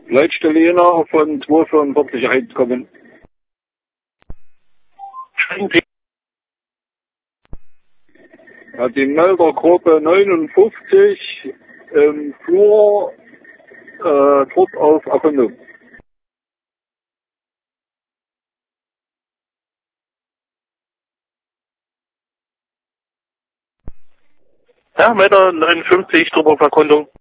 Leitstelle Jena von 245 kommen. Ja, die Meldergruppe 59 im Flur dort auf Erkundung. Ja, Melder 59, Druck auf Erkundung.